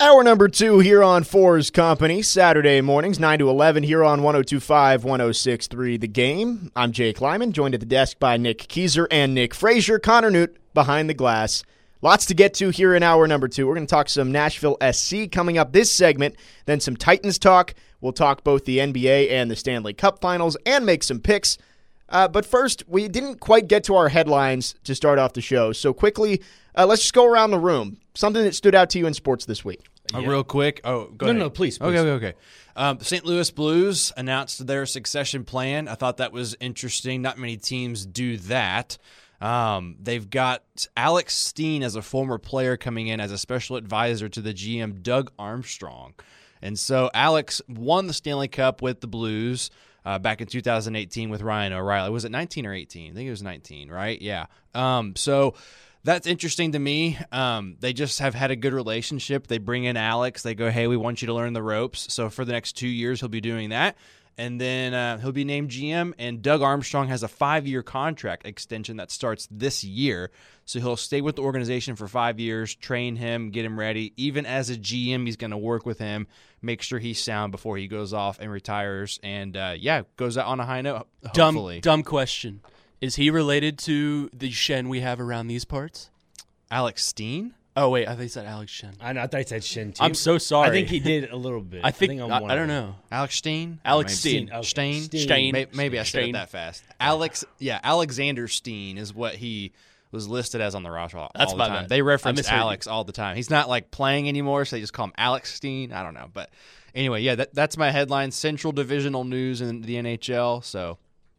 Hour number 2 here on Fours Company, Saturday mornings, 9 to 11 here on 102.5, 106.3 The Game. I'm Jake Lyman, joined at the desk by Nick Keyser and Nick Frazier. Connor Newt behind the glass. Lots to get to here in hour number 2. We're going to talk some Nashville SC coming up this segment, then some Titans talk. We'll talk both the NBA and the Stanley Cup Finals and make some picks. But first, we didn't quite get to our headlines to start off the show. So quickly, let's just go around the room. Something that stood out to you in sports this week. Real quick. Oh, go ahead. No, please. Okay. The St. Louis Blues announced their succession plan. I thought that was interesting. Not many teams do that. They've got Alex Steen as a former player coming in as a special advisor to the GM Doug Armstrong. And so Alex won the Stanley Cup with the Blues back in 2018 with Ryan O'Reilly. Was it 19 or 18? I think it was 19, right? Yeah. So that's interesting to me. They just have had a good relationship. They bring in Alex. They go, hey, we want you to learn the ropes. So for the next 2 years, he'll be doing that. And then he'll be named GM. And Doug Armstrong has a 5-year contract extension that starts this year. So he'll stay with the organization for 5 years, train him, get him ready. Even as a GM, he's going to work with him, make sure he's sound before he goes off and retires. And, goes out on a high note, hopefully. Dumb question. Is he related to the Shen we have around these parts? Alex Steen? Oh, wait. I think he said Alex Shen. I thought he said Shen, too. I'm so sorry. I think he did a little bit. I think I'm I one don't of them. know. Alex Steen? Alex Steen. Okay. Steen? Steen. Maybe I said it that fast. Alexander Steen is what he was listed as on the roster all That's the my time. bad. They I reference misheard Alex all the time. He's not like playing anymore, so they just call him Alex Steen. I don't know. But anyway, that's my headline. Central Divisional news in the NHL, so...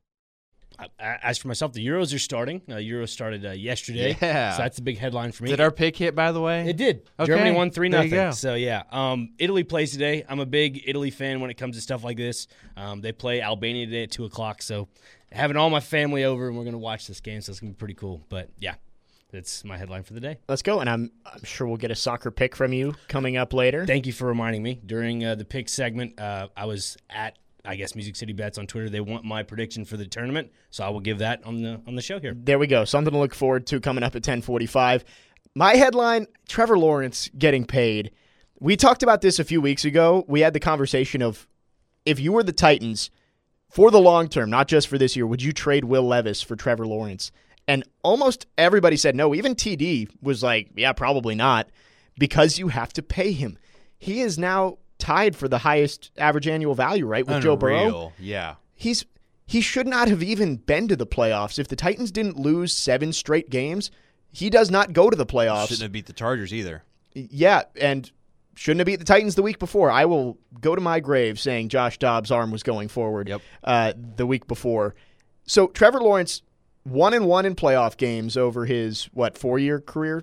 As for myself, the Euros are starting. Euros started yesterday. Yeah. So that's a big headline for me. Did our pick hit, by the way? It did. Okay. Germany won 3-0. There you go. So, yeah. Italy plays today. I'm a big Italy fan when it comes to stuff like this. They play Albania today at 2 o'clock. So, having all my family over, and we're going to watch this game, so it's going to be pretty cool. But, yeah, that's my headline for the day. Let's go, and I'm sure we'll get a soccer pick from you coming up later. Thank you for reminding me. During the pick segment, I was at Music City Bets on Twitter. They want my prediction for the tournament, so I will give that on the show here. There we go. Something to look forward to coming up at 10:45. My headline, Trevor Lawrence getting paid. We talked about this a few weeks ago. We had the conversation of if you were the Titans for the long term, not just for this year, would you trade Will Levis for Trevor Lawrence? And almost everybody said no. Even TD was like, yeah, probably not, because you have to pay him. He is now tied for the highest average annual value, right, with Joe Burrow. Yeah. He should not have even been to the playoffs. If the Titans didn't lose 7 straight games, he does not go to the playoffs. Shouldn't have beat the Chargers either. Yeah, and shouldn't have beat the Titans the week before. I will go to my grave saying Josh Dobbs' arm was going forward the week before. So Trevor Lawrence, 1-1 in playoff games over his, 4-year career?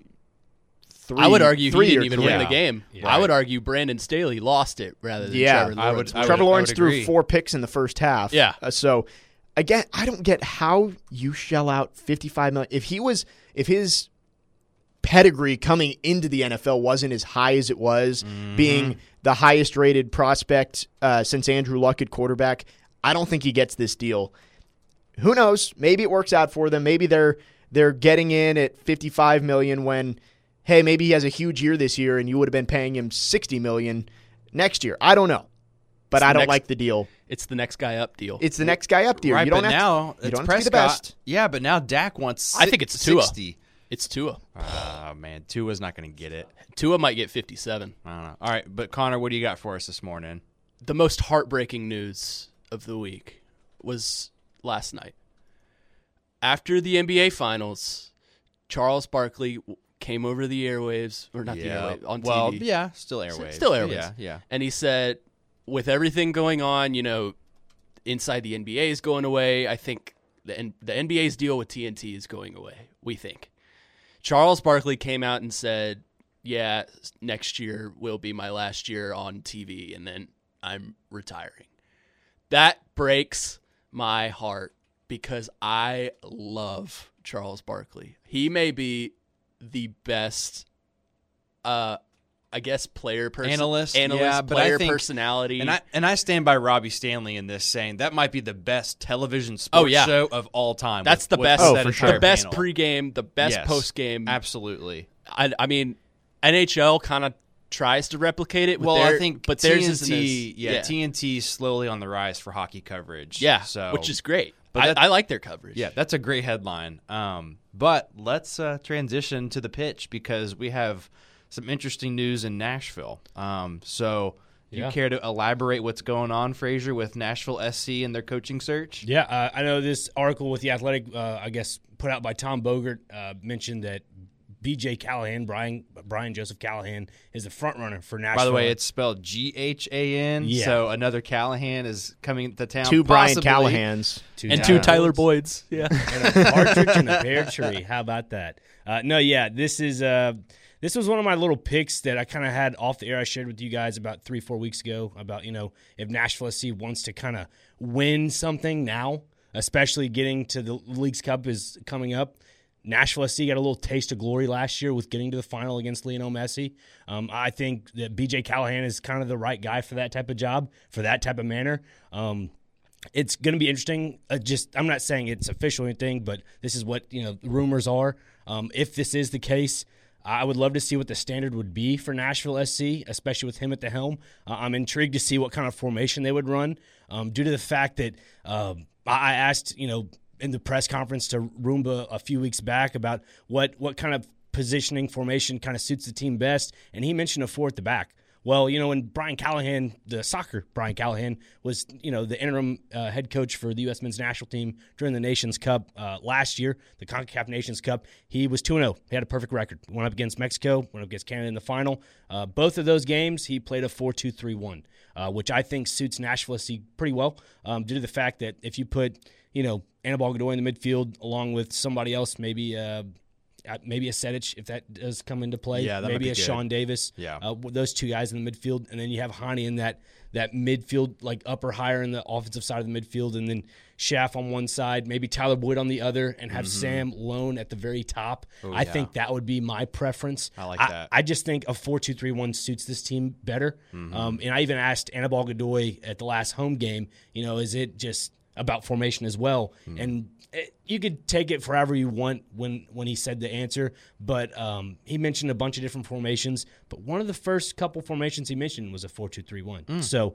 I would argue he didn't even career. win the game. Yeah. I would argue Brandon Staley lost it rather than Trevor Lawrence. Trevor Lawrence threw agree. 4 picks in the first half. Yeah. So, again, I don't get how you shell out $55 million. If his pedigree coming into the NFL wasn't as high as it was, being the highest rated prospect since Andrew Luck at quarterback, I don't think he gets this deal. Who knows? Maybe it works out for them. Maybe they're getting in at $55 million when, hey, maybe he has a huge year this year and you would have been paying him $60 million next year. I don't know. But I don't like the deal. It's the next guy up deal. It's the next guy up deal. Right, You don't but have now to, you it's don't have to be the Prescott. best. Yeah, but now Dak wants I think it's Tua. 60. It's Tua. Oh, man. Tua's not going to get it. Tua might get 57. I don't know. All right, but Connor, what do you got for us this morning? The most heartbreaking news of the week was last night. After the NBA Finals, Charles Barkley came over the airwaves, or not the airwaves, on TV. Well, yeah, still airwaves. Still airwaves. Yeah. And he said, with everything going on, inside the NBA is going away. I think the NBA's deal with TNT is going away, we think. Charles Barkley came out and said, yeah, next year will be my last year on TV, and then I'm retiring. That breaks my heart because I love Charles Barkley. He may be the best, player Analyst, but player I think, personality. And I stand by Robbie Stanley in this, saying that might be the best television sports show of all time. That's the best. for The best pregame, the best postgame. Absolutely. I mean, NHL kind of tries to replicate it. With Well, their, I think but theirs isn't TNT, as, TNT's slowly on the rise for hockey coverage. yeah, so which is great. But I like their coverage. yeah, that's a great headline. But let's transition to the pitch because we have some interesting news in Nashville. So you care to elaborate what's going on, Frazier, with Nashville SC and their coaching search? Yeah, I know this article with The Athletic, I guess, put out by Tom Bogert, mentioned that B.J. Callahan, Brian Joseph Callahan, is the front runner for Nashville. By the way, it's spelled Ghan, so another Callahan is coming to town. Two Brian possibly. Callahans. And two Tyler Boyds. Yeah. And a partridge in a pear tree. How about that? This was one of my little picks that I kind of had off the air. I shared with you guys about 3-4 weeks ago about, if Nashville SC wants to kind of win something now, especially getting to the Leagues Cup is coming up. Nashville SC got a little taste of glory last year with getting to the final against Lionel Messi. I think that B.J. Callahan is kind of the right guy for that type of job, for that type of manner. It's going to be interesting. I'm not saying it's official or anything, but this is what the rumors are. If this is the case, I would love to see what the standard would be for Nashville SC, especially with him at the helm. I'm intrigued to see what kind of formation they would run, due to the fact that I asked, in the press conference to Roomba a few weeks back about what kind of positioning formation kind of suits the team best, and he mentioned a 4 at the back. Well, when Brian Callahan, the soccer Brian Callahan, was the interim head coach for the U.S. men's national team during the Nations Cup last year, the CONCACAF Nations Cup, he was 2-0. He had a perfect record. Went up against Mexico, went up against Canada in the final. Both of those games, he played a 4-2-3-1, which I think suits Nashville SC pretty well, due to the fact that if you put Anibal Godoy in the midfield along with somebody else, maybe a Sedic, if that does come into play. Yeah, that maybe might be a good. Sean Davis. Yeah. Those two guys in the midfield, and then you have Hani in that midfield, like upper higher in the offensive side of the midfield, and then Schaff on one side, maybe Tyler Boyd on the other, and have Sam Lone at the very top. I think that would be my preference. I like that. I just think a 4-2-3-1 suits this team better. And I even asked Anibal Godoy at the last home game, is it just about formation as well? And you could take it for however you want when he said the answer, but he mentioned a bunch of different formations, but one of the first couple formations he mentioned was a 4-2-3-1. So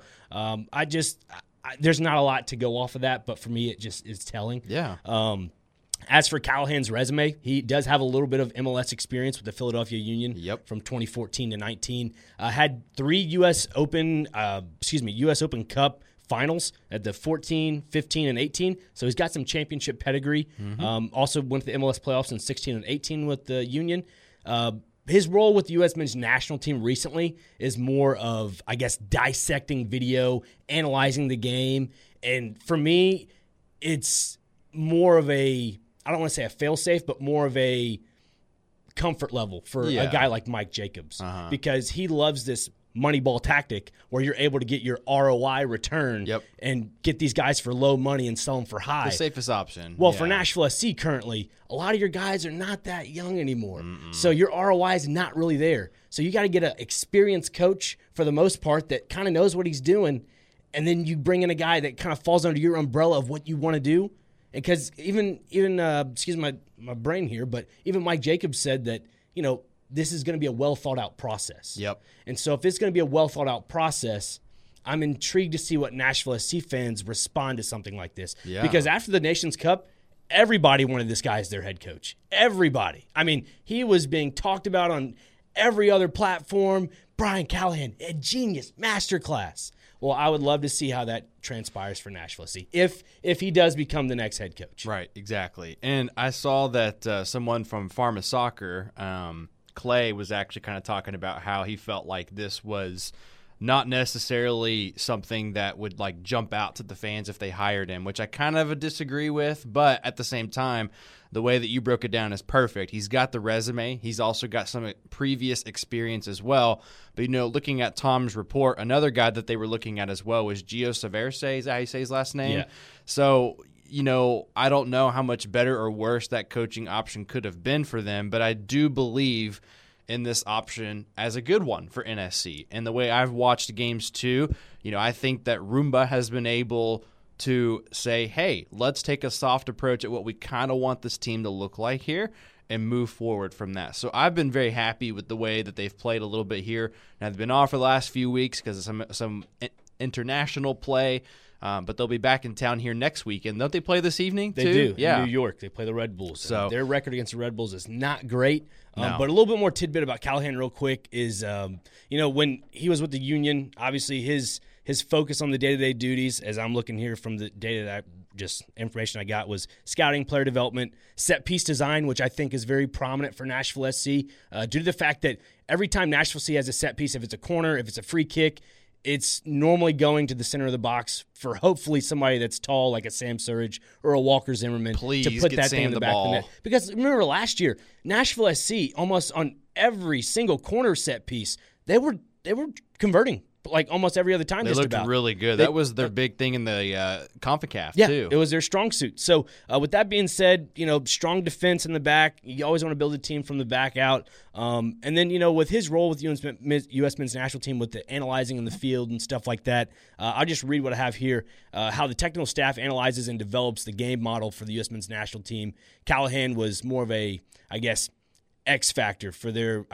there's not a lot to go off of that, but for me it just is telling. Yeah. As for Callahan's resume, he does have a little bit of MLS experience with the Philadelphia Union from 2014 to 19. Had 3 U.S. Open Cup finals at the 14, 15, and 18. So he's got some championship pedigree. Also went to the MLS playoffs in 16 and 18 with the Union. His role with the U.S. men's national team recently is more of, I guess, dissecting video, analyzing the game. And for me, it's more of I don't want to say a fail-safe, but more of a comfort level for a guy like Mike Jacobs. Because he loves this Moneyball tactic where you're able to get your ROI return and get these guys for low money and sell them for high. The safest option. Well, for Nashville SC currently, a lot of your guys are not that young anymore. So your ROI is not really there. So you got to get an experienced coach for the most part that kind of knows what he's doing, and then you bring in a guy that kind of falls under your umbrella of what you want to do. Because even excuse my brain here, but even Mike Jacobs said that, this is going to be a well-thought-out process. And so if it's going to be a well-thought-out process, I'm intrigued to see what Nashville SC fans respond to something like this. Because after the Nations Cup, everybody wanted this guy as their head coach. Everybody. I mean, he was being talked about on every other platform. Brian Callahan, a genius, masterclass. Well, I would love to see how that transpires for Nashville SC if he does become the next head coach. Right, exactly. And I saw that someone from Pharma Soccer, Clay, was actually kind of talking about how he felt like this was not necessarily something that would like jump out to the fans if they hired him, which I kind of disagree with. But at the same time, the way that you broke it down is perfect. He's got the resume. He's also got some previous experience as well. But, looking at Tom's report, another guy that they were looking at as well was Gio Saverse. Is that how you say his last name? Yeah. So, I don't know how much better or worse that coaching option could have been for them, but I do believe in this option as a good one for NSC. And the way I've watched games too, I think that Roomba has been able to say, hey, let's take a soft approach at what we kind of want this team to look like here. and move forward from that. So I've been very happy with the way that they've played a little bit here. Now, they've been off for the last few weeks because of some international play, but they'll be back in town here next week. And don't they play this evening, They too? do. Yeah. In New York. They play the Red Bulls. So their record against the Red Bulls is not great. No. But a little bit more tidbit about Callahan real quick is, when he was with the Union, obviously his focus on the day-to-day duties, as I'm looking here from the data that just information I got, was scouting, player development, set-piece design, which I think is very prominent for Nashville SC, due to the fact that every time Nashville SC has a set piece, if it's a corner, if it's a free kick, it's normally going to the center of the box for hopefully somebody that's tall like a Sam Surridge or a Walker Zimmerman Please to put get that Sam thing in the the back ball. of the net. Because remember last year, Nashville SC, almost on every single corner set piece, they were converting like almost every other time. They just looked about. really good. That was their big thing in the CONCACAF, Yeah, too. it was their strong suit. So with that being said, strong defense in the back. You always want to build a team from the back out. And then, with his role with the U.S. men's national team with the analyzing in the field and stuff like that, I'll just read what I have here, how the technical staff analyzes and develops the game model for the U.S. men's national team. Callahan was more of a, X factor for their,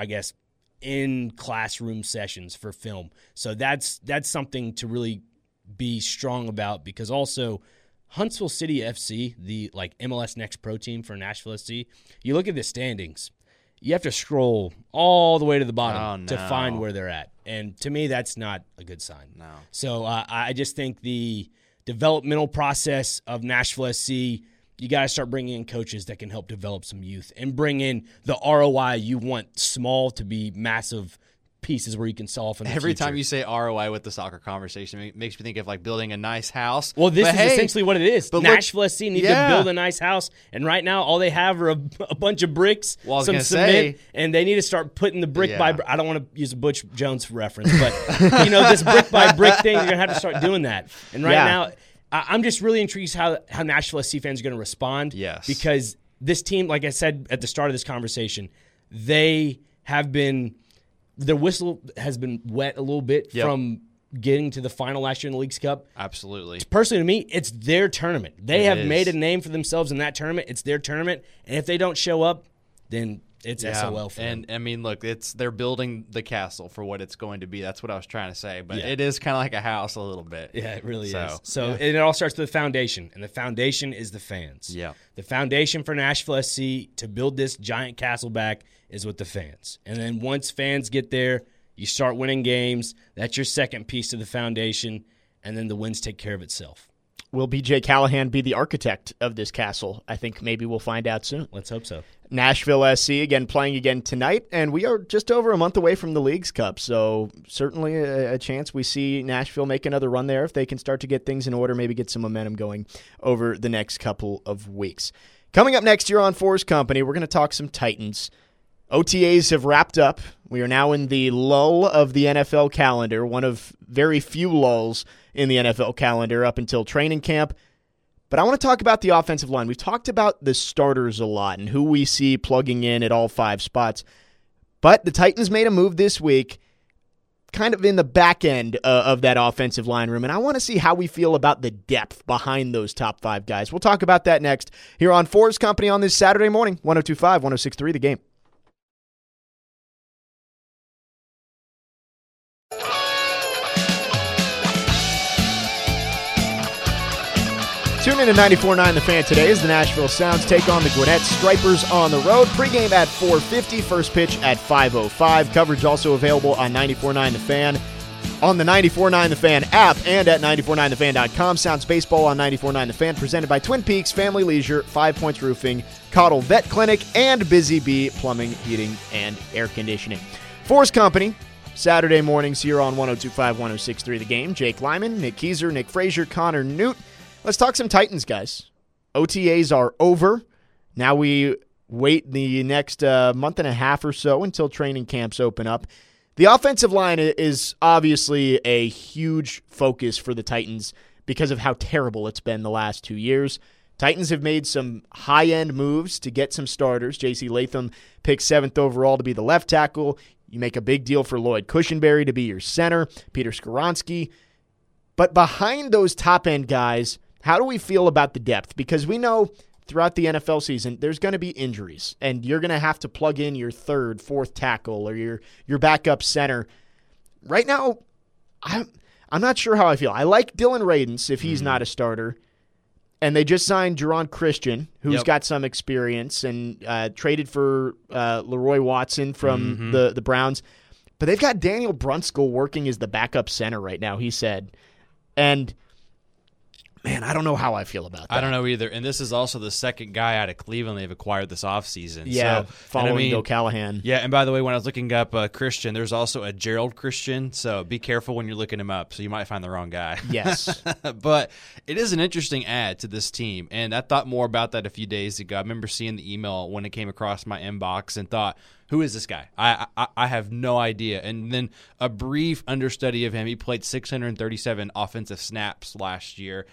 in classroom sessions for film. So that's something to really be strong about, because also Huntsville City FC, the MLS Next Pro team for Nashville SC, you look at the standings, you have to scroll all the way to the bottom to find where they're at. And to me, that's not a good sign. No. So I just think the developmental process of Nashville SC, you got to start bringing in coaches that can help develop some youth and bring in the ROI you want small to be massive pieces where you can solve in the Every future. time you say ROI with the soccer conversation, it makes me think of building a nice house. Well, this But is hey, essentially what it is. but look- Nashville SC needs to build a nice house, and right now all they have are a bunch of bricks, Well, I was some gonna cement, say- and they need to start putting the brick Yeah. by brick. I don't want to use a Butch Jones reference, but this brick by brick thing, you're going to have to start doing that. And right Yeah. now, I'm just really intrigued how Nashville SC fans are going to respond. Yes. Because this team, like I said at the start of this conversation, they have been – their whistle has been wet a little bit Yep. from getting to the final last year in the Leagues Cup. Absolutely. Personally, to me, it's their tournament. They It have is. made a name for themselves in that tournament. It's their tournament, and if they don't show up, then it's SOL for them. And I mean, look, they're building the castle for what it's going to be. That's what I was trying to say. But Yeah. it is kind of like a house a little bit. Yeah, it really So, is. So and it all starts with the foundation, and the foundation is the fans. Yeah. The foundation for Nashville SC to build this giant castle back is with the fans. And then once fans get there, you start winning games. That's your second piece to the foundation, and then the wins take care of itself. Will B.J. Callahan be the architect of this castle? I think maybe we'll find out soon. Let's hope so. Nashville SC again playing again tonight, and we are just over a month away from the Leagues Cup, so certainly a chance we see Nashville make another run there if they can start to get things in order, maybe get some momentum going over the next couple of weeks. Coming up next year on Force Company, we're going to talk some Titans. OTAs have wrapped up. We are now in the lull of the NFL calendar, one of very few lulls in the NFL calendar up until training camp. But I want to talk about the offensive line. We've talked about the starters a lot and who we see plugging in at all five spots. But the Titans made a move this week kind of in the back end of that offensive line room, and I want to see how we feel about the depth behind those top five guys. We'll talk about that next here on Force Company on this Saturday morning, 102.5, 106.3 The Game. Tune in to 94.9 The Fan today as the Nashville Sounds take on the Gwinnett Stripers on the road. Pre-game at 4:50, first pitch at 5:05. Coverage also available on 94.9 The Fan, on the 94.9 The Fan app, and at 949thefan.com. Sounds baseball on 94.9 The Fan, presented by Twin Peaks Family Leisure, 5 Points Roofing, Cottle Vet Clinic, and Busy Bee Plumbing, Heating, and Air Conditioning. Force Company, Saturday mornings here on 102.5, 106.3 The Game. Jake Lyman, Nick Kieser, Nick Frazier, Connor Newt. Let's talk some Titans, guys. OTAs are over. Now we wait the next month and a half or so until training camps open up. The offensive line is obviously a huge focus for the Titans because of how terrible it's been the last 2 years. Titans have made some high-end moves to get some starters. J.C. Latham picked 7th overall to be the left tackle. You make a big deal for Lloyd Cushenberry to be your center. Peter Skoronski. But behind those top-end guys, how do we feel about the depth? Because we know throughout the NFL season, there's going to be injuries, and you're going to have to plug in your third, fourth tackle or your backup center. Right now, I'm not sure how I feel. I like Dylan Radins if he's not a starter. And they just signed Jerron Christian, who's got some experience, and traded for Leroy Watson from the Browns. But they've got Daniel Brunskill working as the backup center right now, he said. And, man, I don't know how I feel about that. I don't know either. And this is also the second guy out of Cleveland they've acquired this offseason. Yeah, so, following Bill Callahan. Yeah, and by the way, when I was looking up Christian, there's also a Gerald Christian, so be careful when you're looking him up, so you might find the wrong guy. Yes. But it is an interesting add to this team, and I thought more about that a few days ago. I remember seeing the email when it came across my inbox and thought, who is this guy? I have no idea. And then a brief understudy of him, he played 637 offensive snaps last year.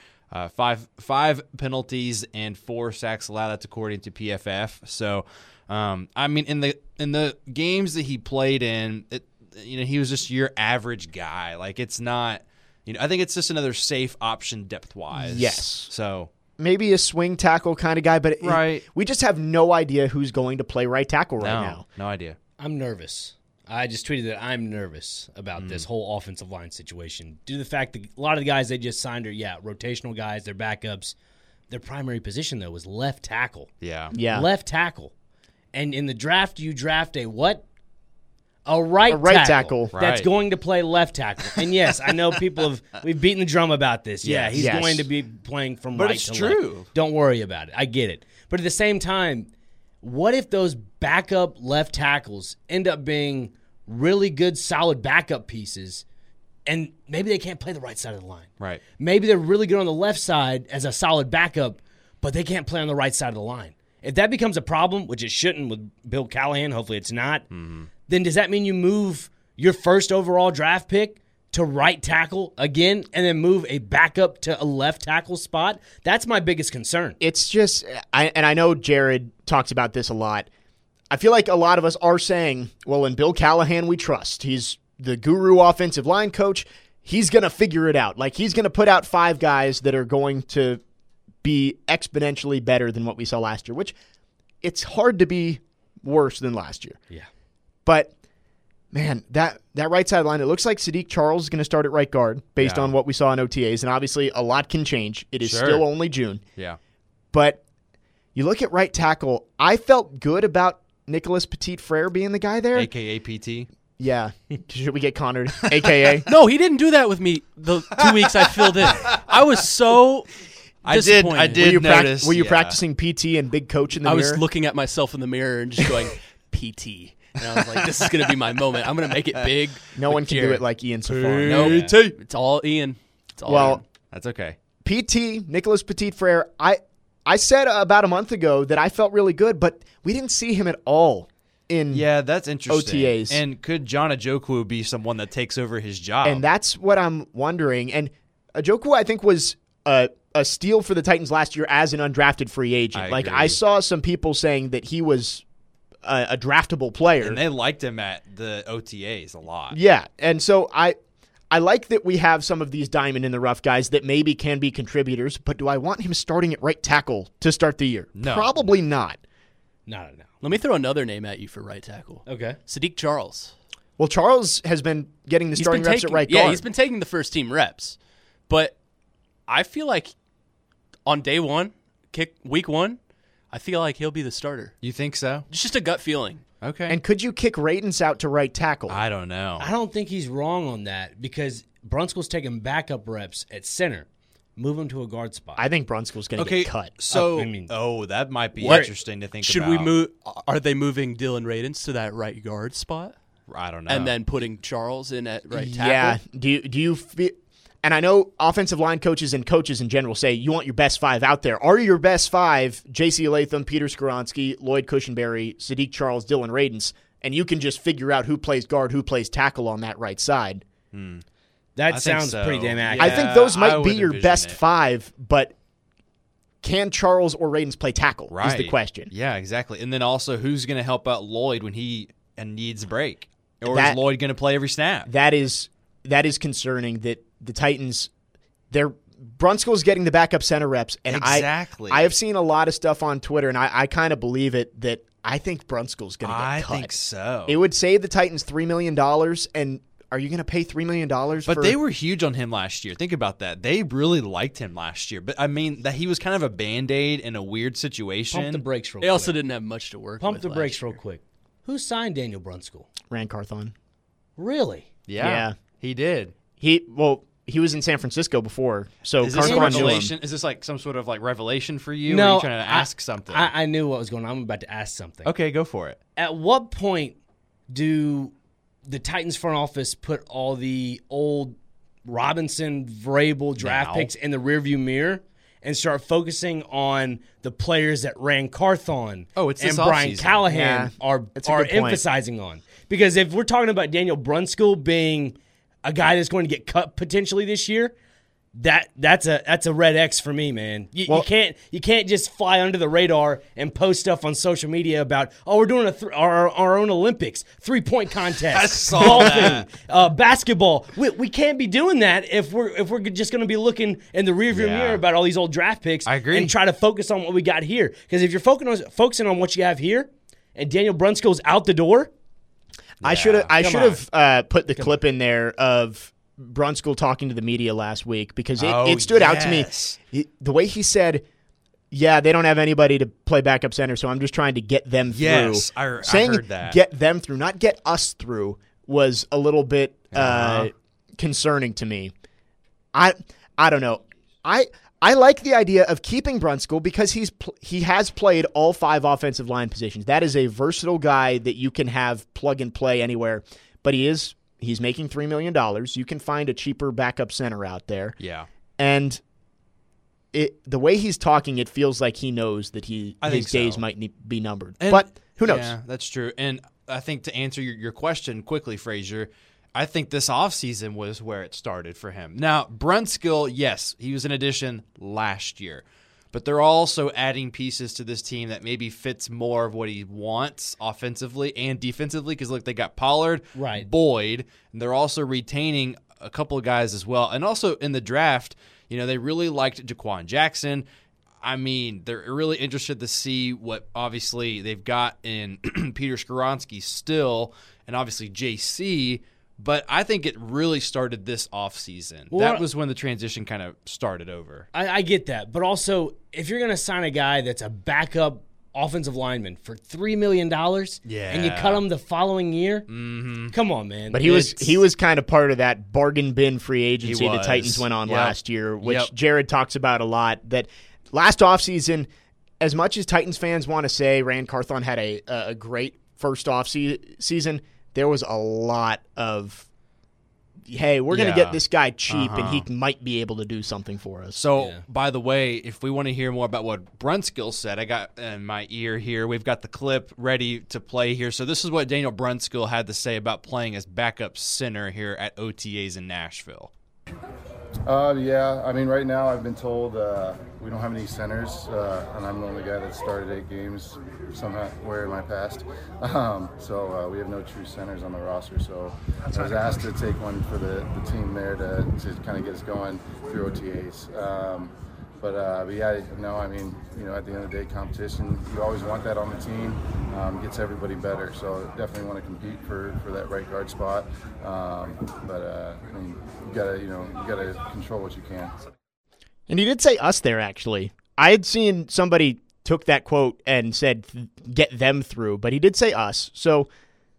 Five penalties and 4 sacks allowed. That's according to PFF. So, I mean, in the games that he played in, he was just your average guy. Like, it's not, I think it's just another safe option depth wise. Yes. So maybe a swing tackle kind of guy, but right. We just have no idea who's going to play right tackle right now. No idea. I'm nervous. I just tweeted that I'm nervous about this whole offensive line situation due to the fact that a lot of the guys they just signed are, rotational guys, they're backups. Their primary position, though, was left tackle. Yeah. Left tackle. And in the draft, you draft a what? A right tackle. That's going to play left tackle. And yes, I know we've beaten the drum about this. Yeah, he's going to be playing from right to left. But it's true. Don't worry about it. I get it. But at the same time, what if those backup left tackles end up being really good, solid backup pieces, and maybe they can't play the right side of the line? Right. Maybe they're really good on the left side as a solid backup, but they can't play on the right side of the line. If that becomes a problem, which it shouldn't with Bill Callahan, hopefully it's not, then does that mean you move your first overall draft pick to right tackle again and then move a backup to a left tackle spot? That's my biggest concern. It's just, and I know Jared talks about this a lot. I feel like a lot of us are saying, well, in Bill Callahan we trust. He's the guru offensive line coach. He's going to figure it out. Like, he's going to put out 5 guys that are going to be exponentially better than what we saw last year, which it's hard to be worse than last year. Yeah. But, man, that right side line, it looks like Sadiq Charles is going to start at right guard based on what we saw in OTAs, and obviously a lot can change. It is still only June. Yeah. But you look at right tackle, I felt good about Nicholas Petit-Frere being the guy there. A.K.A. PT. Yeah. Should we get Connor, a.k.a.? No, he didn't do that with me the 2 weeks I filled in. I was so disappointed. I did notice. Were you practicing PT and big coach in the mirror? I was looking at myself in the mirror and just going, PT. And I was like, this is going to be my moment. I'm going to make it big. No one can do it like Ian Safari. No, it's all Ian. It's all Ian. That's okay. PT, Nicholas Petit-Frere, I said about a month ago that I felt really good, but we didn't see him at all in that's interesting. OTAs. And could John Ajokwu be someone that takes over his job? And that's what I'm wondering. And Ajokwu, I think, was a steal for the Titans last year as an undrafted free agent. I saw some people saying that he was a draftable player. And they liked him at the OTAs a lot. Yeah, and so I like that we have some of these diamond in the rough guys that maybe can be contributors, but do I want him starting at right tackle to start the year? No. Probably not. No. Let me throw another name at you for right tackle. Okay. Sadiq Charles. Well, Charles has been getting the starting reps at right guard. Yeah, he's been taking the first team reps. But I feel like on day one, week 1, I feel like he'll be the starter. You think so? It's just a gut feeling. Okay. And could you kick Radins out to right tackle? I don't know. I don't think he's wrong on that because Brunskill's taking backup reps at center. Move him to a guard spot. I think Brunskill's going to get cut. So, that might be interesting to think about. Should we move? Are they moving Dylan Radins to that right guard spot? I don't know. And then putting Charles in at right tackle? Yeah. Do you feel? And I know offensive line coaches and coaches in general say you want your best 5 out there. Are your best 5 J.C. Latham, Peter Skoronski, Lloyd Cushenberry, Sadiq Charles, Dylan Radins, and you can just figure out who plays guard, who plays tackle on that right side? That sounds pretty damn accurate. I think those might be your best 5, but can Charles or Radins play tackle is the question. Yeah, exactly. And then also, who's going to help out Lloyd when he needs a break? Or is Lloyd going to play every snap? That is concerning that the Titans, they're Brunskill's getting the backup center reps, and Exactly. I have seen a lot of stuff on Twitter, and I kind of believe it that I think Brunskill's going to get cut. I think so. It would save the Titans $3 million, and are you going to pay $3 million? But they were huge on him last year. Think about that. They really liked him last year. But I mean, that he was kind of a Band-Aid in a weird situation. Pump the brakes real quick. They also didn't have much to work with. Pump the brakes last year. real quick. Who signed Daniel Brunskill? Rand Carthon. Really? Yeah, he did. He was in San Francisco before, so Is this a Carthon knew him. revelation? Is this like some sort of like revelation for you? No, or are you trying to ask something? I knew what was going on. I'm about to ask something. Okay, go for it. At what point do the Titans front office put all the old Robinson, Vrabel draft Now. picks in the rearview mirror and start focusing on the players that Rand Carthon It's and this Brian offseason. Callahan are that's a good point. emphasizing on? Because if we're talking about Daniel Brunskill being a guy that's going to get cut potentially this year, that's a red X for me, man. You can't just fly under the radar and post stuff on social media about we're doing our own Olympics 3-point contest, I saw golfing, basketball. We can't be doing that if we're just going to be looking in the rearview mirror about all these old draft picks. I agree. And try to focus on what we got here. Because if you're focusing on what you have here, and Daniel Brunskill's out the door. I should have put the clip on. in there of Brunskill talking to the media last week because Oh, it stood out to me. yes. The way he said, "Yeah, they don't have anybody to play backup center, so I'm just trying to get them through." Yes, I Saying heard that. get them through, not get us through, was a little bit concerning to me. I don't know. I like the idea of keeping Brunskill because he has played all 5 offensive line positions. That is a versatile guy that you can have plug and play anywhere. But he's making $3 million. You can find a cheaper backup center out there. Yeah. And the way he's talking, it feels like he knows that his days might be numbered. And- but who knows? Yeah, that's true. And I think to answer your question quickly, Frazier, I think this offseason was where it started for him. Now, Brunskill, yes, he was an addition last year. But they're also adding pieces to this team that maybe fits more of what he wants offensively and defensively. Because, look, they got Pollard, Right. Boyd, and they're also retaining a couple of guys as well. And also in the draft, they really liked Jaquan Jackson. I mean, they're really interested to see what obviously they've got in Peter Skoronski still, and obviously JC. But I think it really started this offseason. Well, That was when the transition kind of started over. I get that. But also, if you're going to sign a guy that's a backup offensive lineman for $3 million and you cut him the following year, come on, man. But he was kind of part of that bargain bin free agency the was. Titans went on Yep. last year, which Yep. Jared talks about a lot. That last offseason, as much as Titans fans want to say Rand Carthon had a great first season, there was a lot of, hey, we're going to get this guy cheap and he might be able to do something for us. So, by the way, if we want to hear more about what Brunskill said, I got in my ear here. We've got the clip ready to play here. So this is what Daniel Brunskill had to say about playing as backup center here at OTAs in Nashville. Yeah, I mean, right now I've been told we don't have any centers, and I'm the only guy that started 8 games somewhere in my past. So we have no true centers on the roster. So I was asked to take one for the team there to kind of get us going through OTAs. But yeah, no, I mean, at the end of the day, competition, you always want that on the team. Gets everybody better. So definitely want to compete for that right guard spot. But I mean, you gotta control what you can. And he did say us there, actually. I had seen somebody took that quote and said get them through, but he did say us. So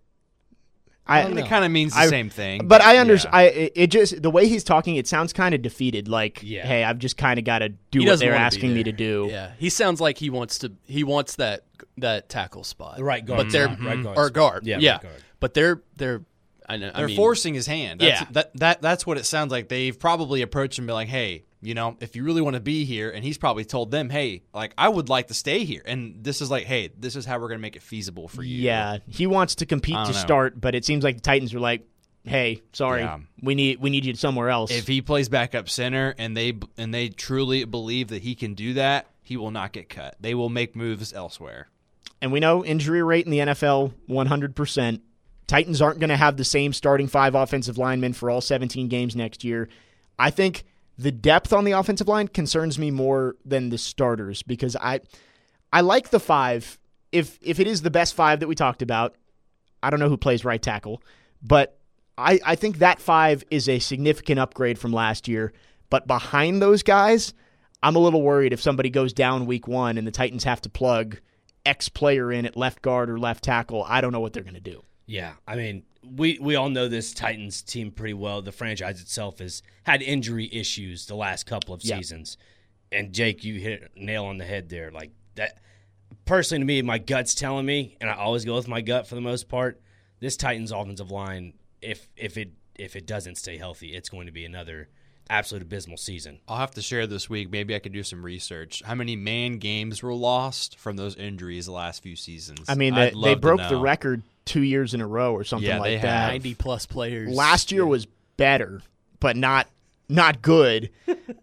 It kind of means the same thing. But I understand. It just the way he's talking, it sounds kind of defeated. Like, hey, I've just kind of got to do what they're asking me to do. Yeah, he sounds like he wants that tackle spot, The right guard. But they're right guard or spot. guard, Yeah, yeah. right guard. But they're I mean, forcing his hand. That's what it sounds like. They've probably approached him and be like, hey, if you really want to be here, and he's probably told them, hey, like, I would like to stay here. And this is like, hey, this is how we're going to make it feasible for you. Yeah, he wants to compete to start, but it seems like the Titans are like, hey, sorry, we need you somewhere else. If he plays backup center and they truly believe that he can do that, he will not get cut. They will make moves elsewhere. And we know injury rate in the NFL, 100%. Titans aren't going to have the same starting 5 offensive linemen for all 17 games next year. I think The depth on the offensive line concerns me more than the starters because I like the 5. If it is the best 5 that we talked about, I don't know who plays right tackle, but I think that 5 is a significant upgrade from last year. But behind those guys, I'm a little worried if somebody goes down week 1 and the Titans have to plug X player in at left guard or left tackle. I don't know what they're going to do. Yeah, I mean, we all know this Titans team pretty well. The franchise itself has had injury issues the last couple of seasons. And Jake, you hit a nail on the head there. Like that, personally to me, my gut's telling me, and I always go with my gut for the most part, this Titans offensive line, if it doesn't stay healthy, it's going to be another absolute abysmal season. I'll have to share this week. Maybe I could do some research. How many man games were lost from those injuries the last few seasons? I mean, they broke the record 2 years in a row or something like they that. have. 90-plus players. Last year was better, but not good.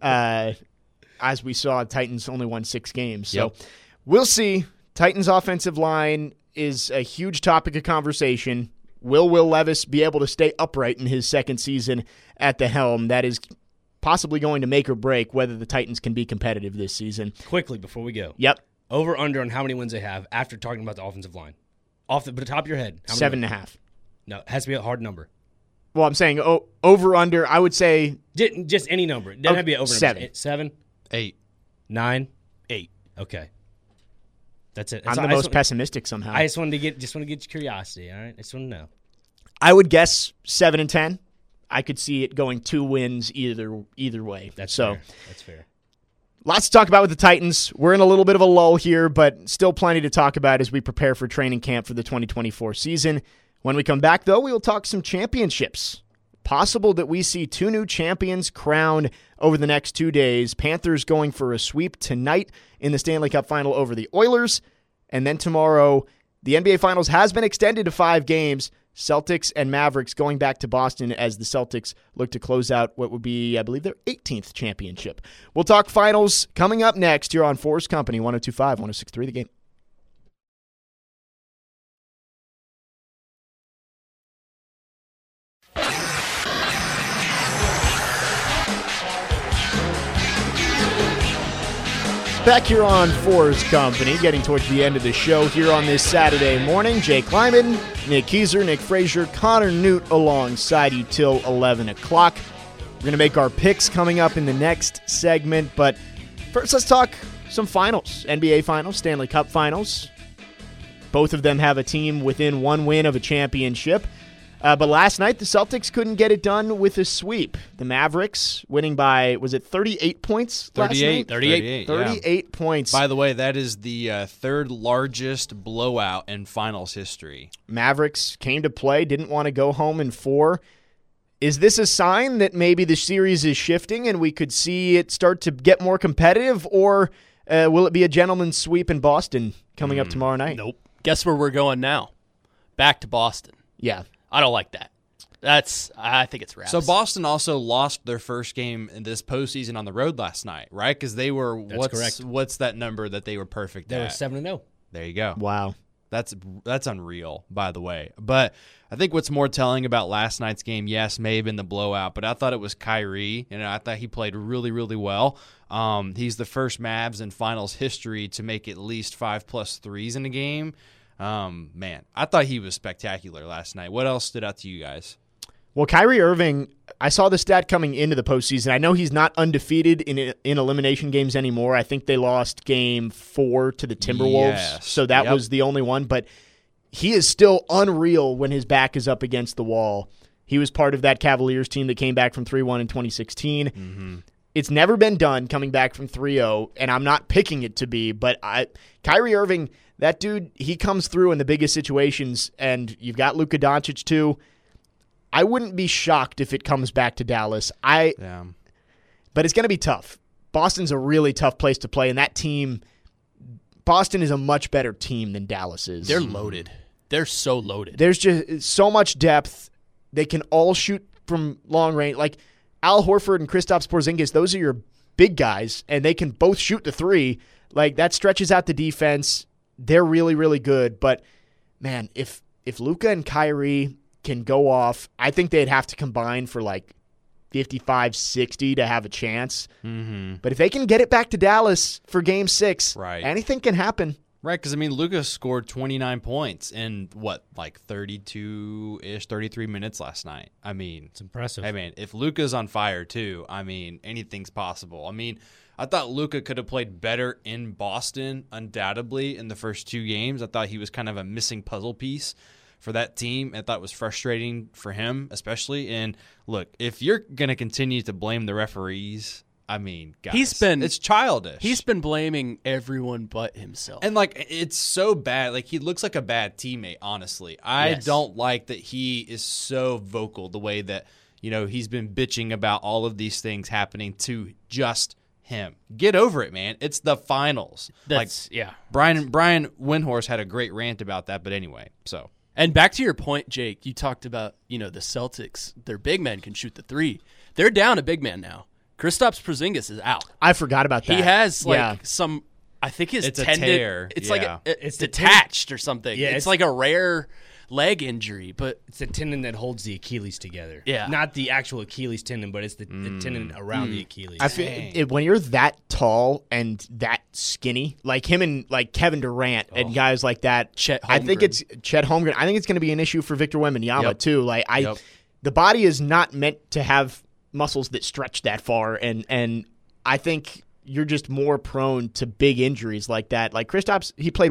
As we saw, Titans only won 6 games. So we'll see. Titans offensive line is a huge topic of conversation. Will Levis be able to stay upright in his second season at the helm? That is possibly going to make or break whether the Titans can be competitive this season. Quickly, before we go. Yep. Over, under on how many wins they have after talking about the offensive line. Off the top of your head. How many 7.5. No, it has to be a hard number. Well, I'm saying over, under, I would say. Just any number. It doesn't have to be over. 7. 7? 8. 9? 8. Okay. That's it. I'm the most pessimistic somehow. I just wanted to get your curiosity, all right? I just want to know. I would guess 7 and 10. I could see it going 2 wins either way. That's fair. Lots to talk about with the Titans. We're in a little bit of a lull here, but still plenty to talk about as we prepare for training camp for the 2024 season. When we come back, though, we will talk some championships. Possible that we see 2 new champions crowned over the next 2 days. Panthers going for a sweep tonight in the Stanley Cup Final over the Oilers. And then tomorrow, the NBA Finals has been extended to 5 games. Celtics and Mavericks going back to Boston as the Celtics look to close out what would be, I believe, their 18th championship. We'll talk finals coming up next here on Forrest Company, 102.5, 106.3 The Game. Back here on Forrest Company, getting towards the end of the show here on this Saturday morning. Jake Lyman, Nick Kieser, Nick Frazier, Connor Newt alongside you till 11 o'clock. We're going to make our picks coming up in the next segment, but first let's talk some finals. NBA Finals, Stanley Cup Finals. Both of them have a team within 1 win of a championship. But last night, the Celtics couldn't get it done with a sweep. The Mavericks winning by, was it 38 points last night? 38 points. By the way, that is the third largest blowout in finals history. Mavericks came to play, didn't want to go home in 4. Is this a sign that maybe the series is shifting and we could see it start to get more competitive, or will it be a gentleman's sweep in Boston coming up tomorrow night? Nope. Guess where we're going now? Back to Boston. Yeah. I don't like that. I think it's wraps. So Boston also lost their first game in this postseason on the road last night, right? Because they were correct. What's that number that they were perfect They at? were 7-0. There you go. Wow. That's unreal, by the way. But I think what's more telling about last night's game, yes, may have been the blowout, but I thought it was Kyrie. I thought he played really, really well. He's the first Mavs in finals history to make at least 5+ threes in a game. Man, I thought he was spectacular last night. What else stood out to you guys? Well, Kyrie Irving, I saw the stat coming into the postseason. I know he's not undefeated in elimination games anymore. I think they lost game 4 to the Timberwolves, so that was the only one. But he is still unreal when his back is up against the wall. He was part of that Cavaliers team that came back from 3-1 in 2016. Mm-hmm. It's never been done coming back from 3-0, and I'm not picking it to be, but Kyrie Irving, that dude, he comes through in the biggest situations, and you've got Luka Doncic too. I wouldn't be shocked if it comes back to Dallas. But it's going to be tough. Boston's a really tough place to play, and that team, Boston is a much better team than Dallas is. They're loaded. They're so loaded. There's just so much depth. They can all shoot from long range. Like Al Horford and Kristaps Porzingis, those are your big guys, and they can both shoot the 3. Like, that stretches out the defense. They're really, really good. But, man, if Luka and Kyrie can go off, I think they'd have to combine for, like, 55-60 to have a chance. Mm-hmm. But if they can get it back to Dallas for Game 6, Right. anything can happen. Right, because, Luka scored 29 points in, 32-ish, 33 minutes last night. It's impressive. If Luka's on fire, too, anything's possible. I thought Luka could have played better in Boston, undoubtedly, in the first 2 games. I thought he was kind of a missing puzzle piece for that team. I thought it was frustrating for him, especially. And, look, if you're going to continue to blame the referees, guys, it's childish. He's been blaming everyone but himself. And, it's so bad. He looks like a bad teammate, honestly. I don't like that he is so vocal the way that, he's been bitching about all of these things happening to just him. Get over it, man. It's the finals. Brian Windhorst had a great rant about that, but anyway, so. And back to your point, Jake, you talked about, the Celtics, their big men can shoot the 3. They're down a big man now. Kristaps Porzingis is out. I forgot about that. He has some. I think his it's tendon. A tear. It's It's detached or something. Yeah, it's like a rare leg injury, but it's the tendon that holds the Achilles together. Yeah, not the actual Achilles tendon, but it's the tendon around the Achilles. I feel when you're that tall and that skinny, like him and Kevin Durant and guys like that. I think it's Chet Holmgren. I think it's going to be an issue for Victor Wembanyama too. The body is not meant to have muscles that stretch that far, and I think you're just more prone to big injuries like that. Like Kristaps, he played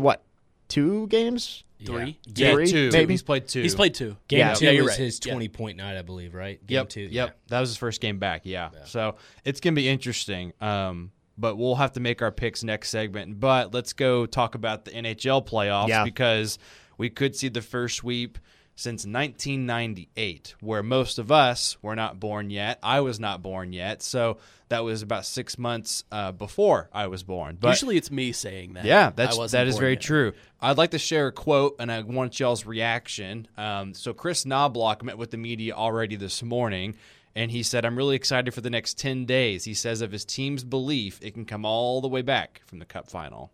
2 games? 3? Yeah, 3, 2. maybe? He's played 2. He's played 2. Game 2 you're was right. his 20-point night, I believe, right? Game 2. Yep. That was his first game back, yeah. So it's going to be interesting. But we'll have to make our picks next segment. But let's go talk about the NHL playoffs because we could see the first sweep since 1998, where most of us were not born yet. I was not born yet, so that was about 6 months before I was born. But usually it's me saying that. Yeah, that is very yet. True. I'd like to share a quote, and I want y'all's reaction. So Chris Knobloch met with the media already this morning, and he said, "I'm really excited for the next 10 days." He says of his team's belief it can come all the way back from the Cup final.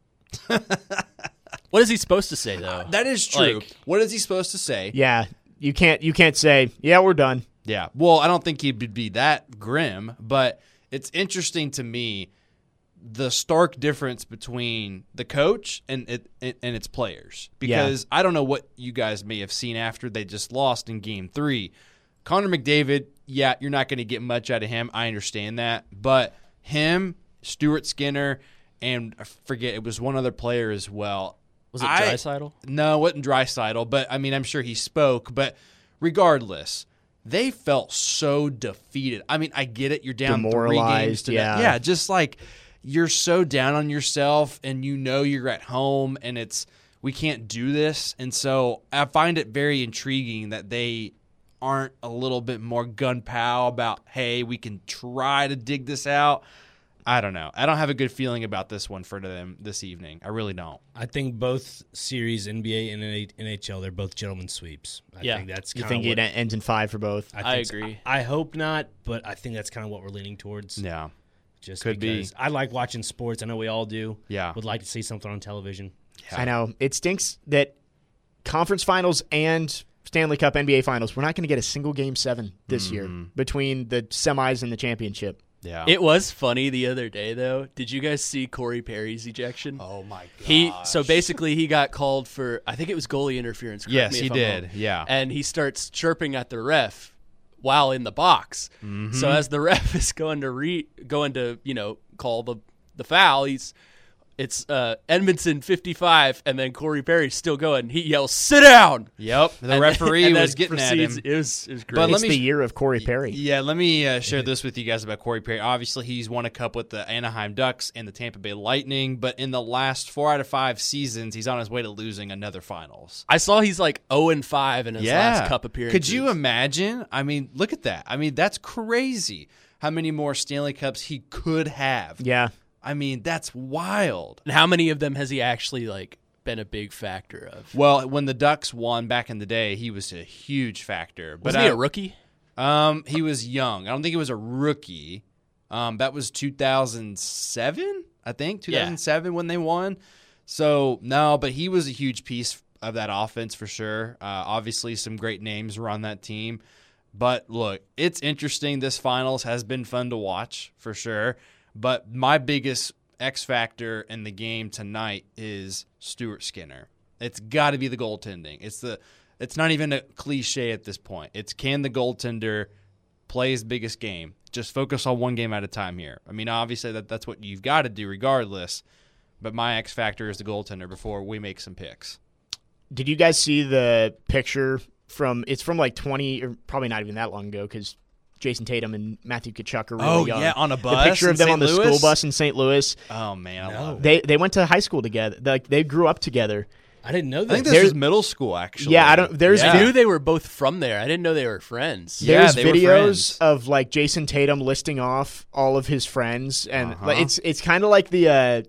What is he supposed to say, though? That is true. What is he supposed to say? Yeah, you can't say, yeah, we're done. Yeah. Well, I don't think he would be that grim, but it's interesting to me the stark difference between the coach and its players. Because I don't know what you guys may have seen after they just lost in Game 3. Connor McDavid, you're not going to get much out of him. I understand that. But him, Stuart Skinner, and I forget, it was one other player as well. Was it Draisaitl? No, it wasn't Draisaitl, but I'm sure he spoke. But regardless, they felt so defeated. I get it. You're down 3 games to that. Yeah, just you're so down on yourself, and you're at home, and we can't do this. And so I find it very intriguing that they aren't a little bit more gun-pow about, hey, we can try to dig this out. I don't know. I don't have a good feeling about this one for them this evening. I really don't. I think both series, NBA and NHL, they're both gentlemen sweeps. I think that's you kind think of it ends in 5 for both? I agree. I hope not, but I think that's kind of what we're leaning towards. Yeah. Just Could because be. I like watching sports. I know we all do. Yeah. Would like to see something on television. I know. It stinks that conference finals and Stanley Cup NBA finals, we're not going to get a single Game 7 this year between the semis and the championship. Yeah. It was funny the other day, though. Did you guys see Corey Perry's ejection? Oh, my God. So basically he got called for, I think it was goalie interference. Correct Yes, me if he I'm did. wrong. Yeah. And he starts chirping at the ref while in the box. So as the ref is going to call the foul, it's Edmondson 55, and then Corey Perry's still going. He yells, "Sit down!" Yep. The referee was getting at him. It was great. But It's the year of Corey Perry. Yeah, let me share this with you guys about Corey Perry. Obviously, he's won a cup with the Anaheim Ducks and the Tampa Bay Lightning, but in the last 4 out of 5 seasons, he's on his way to losing another finals. I saw he's 0-5 in his last cup appearance. Could you imagine? Look at that. That's crazy how many more Stanley Cups he could have. Yeah. That's wild. And how many of them has he actually been a big factor of? Well, when the Ducks won back in the day, he was a huge factor. But Wasn't he a rookie? He was young. I don't think he was a rookie. That was 2007, I think, 2007 when they won. So, no, but he was a huge piece of that offense for sure. Obviously, some great names were on that team. But look, it's interesting. This finals has been fun to watch for sure. But my biggest X factor in the game tonight is Stuart Skinner. It's got to be the goaltending. It's not even a cliche at this point. It's can the goaltender play his biggest game? Just focus on one game at a time here. I mean, obviously that's what you've got to do regardless. But my X factor is the goaltender before we make some picks. Did you guys see the picture it's from like 20, or probably not even that long ago, because Jason Tatum and Matthew Tkachuk are really young. Oh, yeah, on a bus. The picture of them on the school bus in St. Louis. Oh, man, I love it. They went to high school together. They grew up together. I didn't know that. I think this was middle school, actually. Yeah, I don't. There's I knew they were both from there. I didn't know they were friends. Yeah, There's they were videos friends. of like Jason Tatum listing off all of his friends, and like, it's kind of like that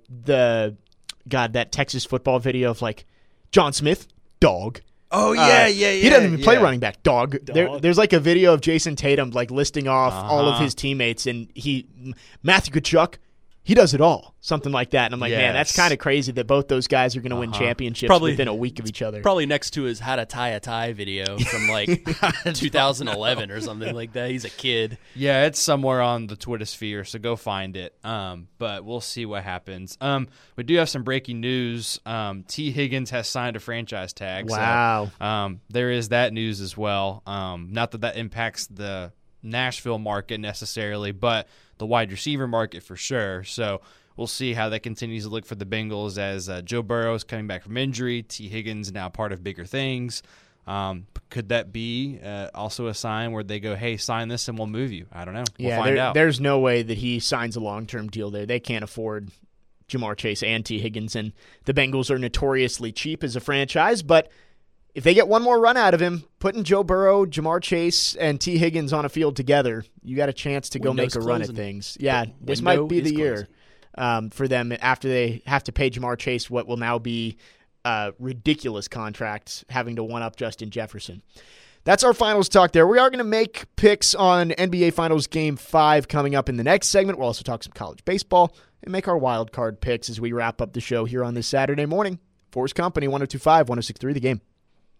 Texas football video of like John Smith, dog. Oh, yeah. He doesn't even play yeah. running back, dog. There's like a video of Jason Tatum like listing off all of his teammates, and Matthew Tkachuk, he does it all, something like that. And I'm like, man, that's Yes. kind of crazy that both those guys are going to win championships Probably- within a week of each other. Probably next to his How to Tie a Tie video from like 2011 or something like that. He's a kid. Yeah, it's somewhere on the Twitter sphere, so go find it. But we'll see what happens. We do have some breaking news. T. Higgins has signed a franchise tag. Wow. So, there is that news as well. Not that impacts the Nashville market necessarily, but the wide receiver market for sure. So we'll see how that continues to look for the Bengals as Joe Burrow is coming back from injury. T. Higgins now part of bigger things. Could that be also a sign where they go, hey, sign this and we'll move you? I don't know. We'll find out. There's no way that he signs a long-term deal there. They can't afford Jamar Chase and T. Higgins, and the Bengals are notoriously cheap as a franchise, but if they get one more run out of him, putting Joe Burrow, Jamar Chase, and T. Higgins on a field together, you got a chance to go Window's make a run at closing. things. Yeah, this window might be the is year for them after they have to pay Jamar Chase what will now be a ridiculous contract, having to one-up Justin Jefferson. That's our finals talk there. We are going to make picks on NBA Finals Game 5 coming up in the next segment. We'll also talk some college baseball and make our wild card picks as we wrap up the show here on this Saturday morning. Force Company, 102.5, 106.3 The Game.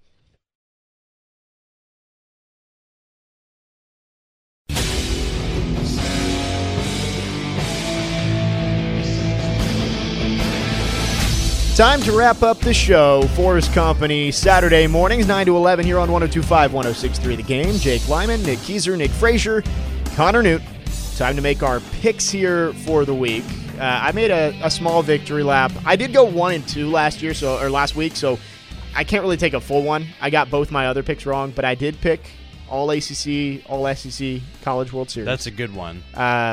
Time to wrap up the show. Forest Company, Saturday mornings, 9 to 11 here on 102.5, 106.3 The Game. Jake Lyman, Nick Kieser, Nick Frazier, Connor Newt. Time to make our picks here for the week. I made a small victory lap. I did go 1-2 last week, so I can't really take a full one. I got both my other picks wrong, but I did pick all ACC, all SEC, College World Series. That's a good one.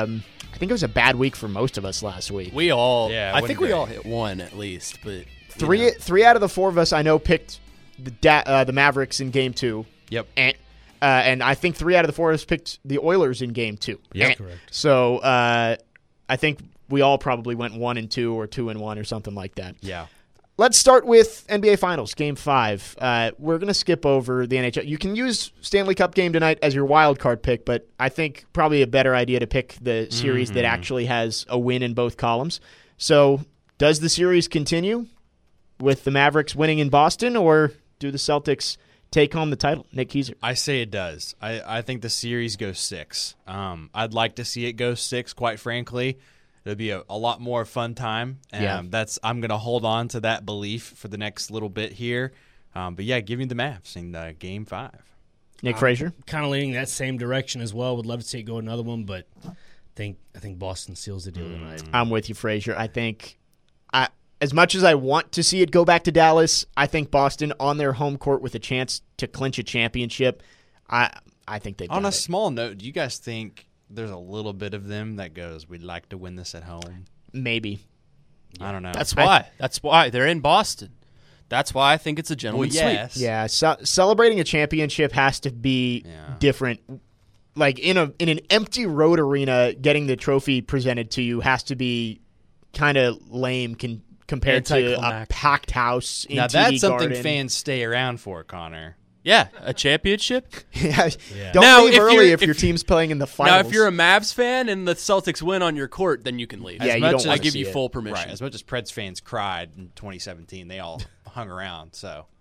I think it was a bad week for most of us last week. We all, Yeah, it I wasn't think we great. all hit one at least, but Three out of the four of us I know picked the Mavericks in Game 2. Yep. And I think 3 out of the 4 of us picked the Oilers in Game 2. Yep. Correct. So I think we all probably went 1-2 or 2-1 or something like that. Yeah. Let's start with NBA Finals, Game 5. We're going to skip over the NHL. You can use Stanley Cup game tonight as your wild card pick, but I think probably a better idea to pick the series that actually has a win in both columns. So does the series continue with the Mavericks winning in Boston, or do the Celtics take home the title? Nick Kieser. I say it does. I think the series goes 6. I'd like to see it go 6, quite frankly. It'll be a lot more fun time. Yeah. I'm going to hold on to that belief for the next little bit here. But yeah, give me the Mavs in Game 5. Nick Frazier. Kind of leaning that same direction as well. Would love to see it go another one, but I think Boston seals the deal tonight. I'm with you, Frazier. I think as much as I want to see it go back to Dallas, I think Boston on their home court with a chance to clinch a championship, I think they've On got a it. small note, do you guys think there's a little bit of them that goes, we'd like to win this at home? Maybe. I don't know. that's why they're in Boston. That's why I think it's a well, gentleman's yes. Yeah, celebrating a championship has to be different. Like in an empty road arena, getting the trophy presented to you has to be kind of lame compared to a Anticlimactic. packed house in Now TD that's something Garden. fans stay around for, Connor. Yeah, a championship. Yeah. Don't Now, leave if early you're- if your if- team's playing in the finals. Now, if you're a Mavs fan and the Celtics win on your court, then you can leave. Yeah, As you much don't as- wanna I give see you it. full permission. Right. As much as Preds fans cried in 2017, they all hung around. So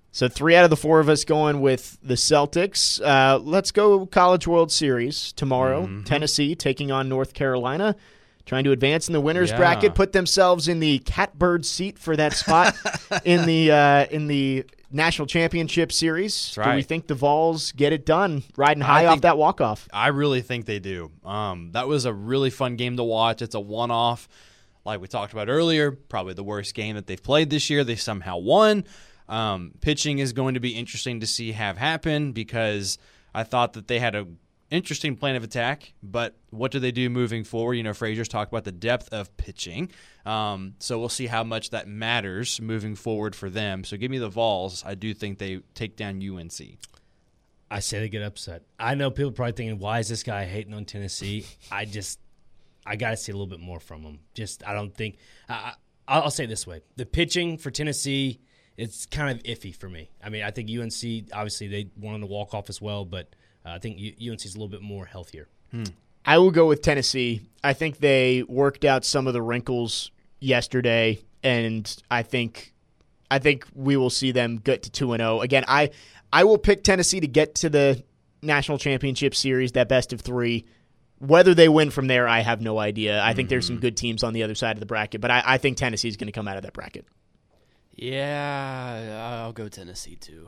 So 3 out of the 4 of us going with the Celtics. Let's go College World Series tomorrow. Tennessee taking on North Carolina, trying to advance in the winners bracket, put themselves in the catbird seat for that spot in the National Championship Series. Right. Do we think the Vols get it done, riding high off that walk-off? I really think they do. That was a really fun game to watch. It's a one-off. Like we talked about earlier, probably the worst game that they've played this year. They somehow won. Pitching is going to be interesting to see have happen because I thought that they had a interesting plan of attack, but what do they do moving forward? You know, Frazier's talked about the depth of pitching, so we'll see how much that matters moving forward for them. So give me the Vols. I do think they take down UNC. I say they get upset. I know people are probably thinking, why is this guy hating on Tennessee? I got to see a little bit more from him. I don't think I'll say it this way. The pitching for Tennessee, it's kind of iffy for me. I mean, I think UNC, obviously, they wanted to walk off as well, but I think UNC is a little bit more healthier. I will go with Tennessee. I think they worked out some of the wrinkles yesterday, and I think we will see them get to 2-0. Again, I will pick Tennessee to get to the National Championship Series, that best of 3. Whether they win from there, I have no idea. I think there's some good teams on the other side of the bracket, but I think Tennessee is going to come out of that bracket. Yeah, I'll go Tennessee too.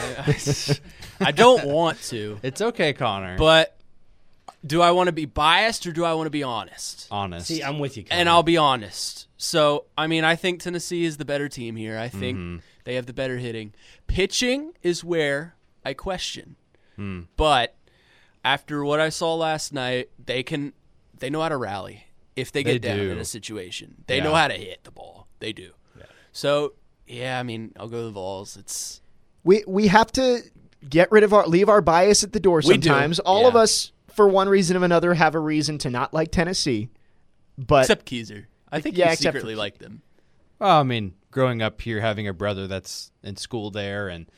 I don't want to. It's okay, Connor. But do I want to be biased or do I want to be honest? Honest. See, I'm with you, Connor. And I'll be honest. So, I mean, I think Tennessee is the better team here. I think they have the better hitting. Pitching is where I question. But after what I saw last night, they know how to rally if they get down in a situation. They know how to hit the ball. They do. Yeah. So, yeah, I mean, I'll go to the Vols. We have to leave our bias at the door sometimes. All of us, for one reason or another, have a reason to not like Tennessee. But except Keiser. I think you secretly like them. Well, I mean, growing up here, having a brother that's in school there, and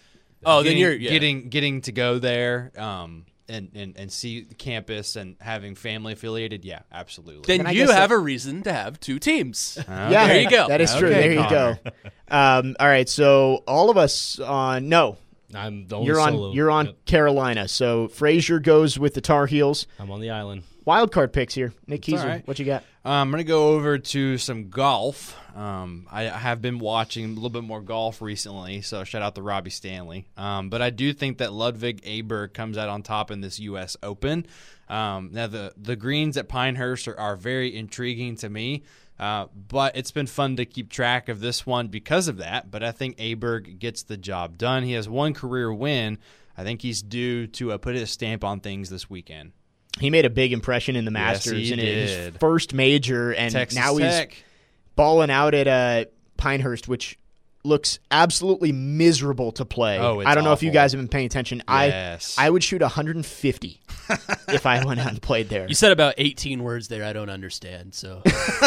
getting to go there, and see the campus and having family affiliated, yeah, absolutely. Then you have a reason to have 2 teams. Yeah, there you go. That is true. There you go. All right, so all of us no. I'm the only solo. You're on Carolina. So Frazier goes with the Tar Heels. I'm on the island. Wild card picks here. Nick Keiser, right. what you got? I'm going to go over to some golf. I have been watching a little bit more golf recently, so shout out to Robbie Stanley. But I do think that Ludwig Aberg comes out on top in this U.S. Open. Now, the greens at Pinehurst are very intriguing to me, but it's been fun to keep track of this one because of that. But I think Aberg gets the job done. He has 1 career win. I think he's due to put his stamp on things this weekend. He made a big impression in the Masters in his first major, and Texas now Tech. He's balling out at Pinehurst, which looks absolutely miserable to play. Oh, it's I don't know if you awful. guys have been paying attention. Yes. I would shoot 150 if I went out and played there. You said about 18 words there I don't understand. So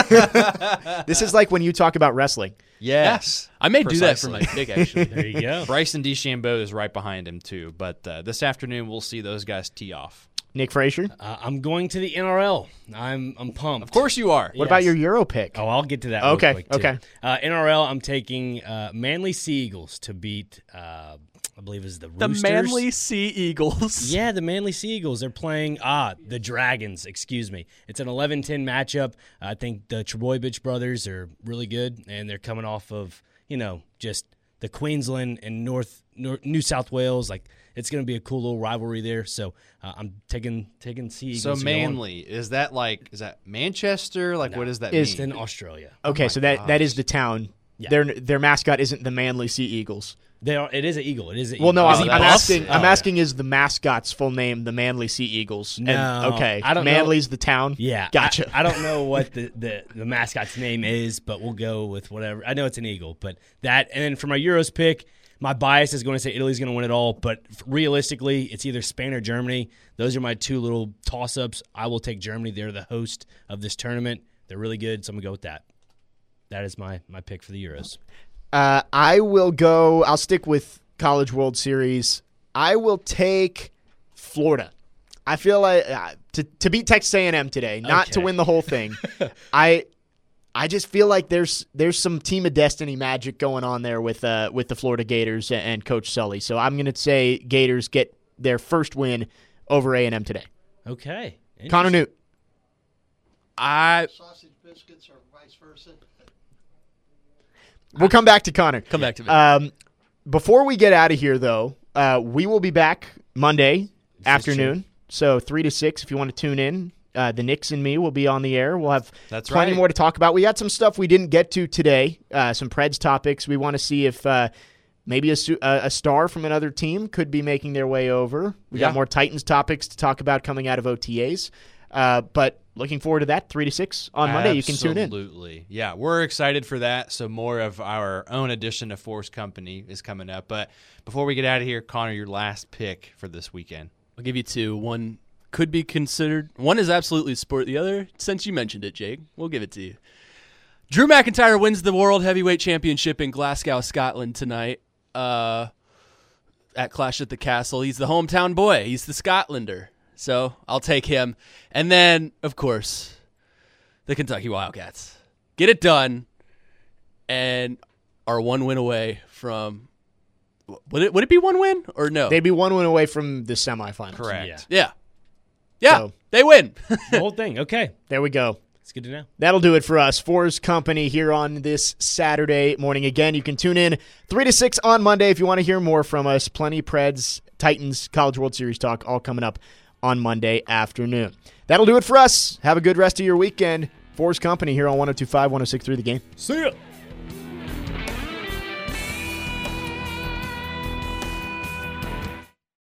This is like when you talk about wrestling. Yes. I may do that for Precisely. my pick, actually. There you go. Bryson DeChambeau is right behind him, too. But this afternoon, we'll see those guys tee off. Nick Frazier? I'm going to the NRL. I'm pumped. Of course you are. What about your Euro pick? Oh, I'll get to that Okay, real quick, too. okay. NRL, I'm taking Manly Sea Eagles to beat, I believe is the The Roosters. Manly Sea Eagles. Yeah, the Manly Sea Eagles. They're playing, the Dragons, excuse me. It's an 11-10 matchup. I think the Trebojevic brothers are really good, and they're coming off of, just the Queensland and New South Wales. Like, it's going to be a cool little rivalry there. So I'm taking Sea Eagles. So Manly, is that Manchester? Like, what does that mean? It's in Australia. Okay, so that is the town. Yeah. Their mascot isn't the Manly Sea Eagles. It is an eagle. It is an Well, eagle. no, Is I'm he asking. buff? I'm Oh, asking, is the mascot's full name the Manly Sea Eagles? No, I don't know. Manly's the town. Yeah, gotcha. I don't know what the mascot's name is, but we'll go with whatever. I know it's an eagle, but that. And then for my Euros pick, my bias is going to say Italy's going to win it all, but realistically, it's either Spain or Germany. Those are my 2 little toss-ups. I will take Germany. They're the host of this tournament. They're really good, so I'm going to go with that. That is my pick for the Euros. I'll stick with College World Series. I will take Florida. I feel like to beat Texas A&M today, not to Okay. win the whole thing. I I just feel like there's some Team of Destiny magic going on there with the Florida Gators and Coach Sully. So I'm going to say Gators get their first win over A&M today. Okay. Connor Newt. Sausage biscuits or vice versa. We'll come back to Connor. Come back to me. Before we get out of here, though, we will be back Monday afternoon. So 3 to 6 if you want to tune in. The Knicks and me will be on the air. We'll have plenty more to talk about. We got some stuff we didn't get to today, some Preds topics. We want to see if maybe a star from another team could be making their way over. We got more Titans topics to talk about coming out of OTAs. But looking forward to that, 3 to 6 on Monday. You can tune in. Absolutely. Yeah, we're excited for that. So more of our own edition of Force Company is coming up. But before we get out of here, Connor, your last pick for this weekend. I'll give you two. One could be considered. One is absolutely sport. The other, since you mentioned it, Jake, we'll give it to you. Drew McIntyre wins the World Heavyweight Championship in Glasgow, Scotland tonight at Clash at the Castle. He's the hometown boy. He's the Scotlander. So I'll take him. And then, of course, the Kentucky Wildcats. Get it done and are 1 win away from would it be 1 win or no? They'd be 1 win away from the semifinals. Correct. Yeah, So- they win. The whole thing. Okay. There we go. It's good to know. That'll do it for us. Force Company here on this Saturday morning. Again, you can tune in 3 to 6 on Monday if you want to hear more from us. Plenty Preds, Titans, College World Series talk all coming up on Monday afternoon. That'll do it for us. Have a good rest of your weekend. Force Company here on 102.5, 106.3 The Game. See ya.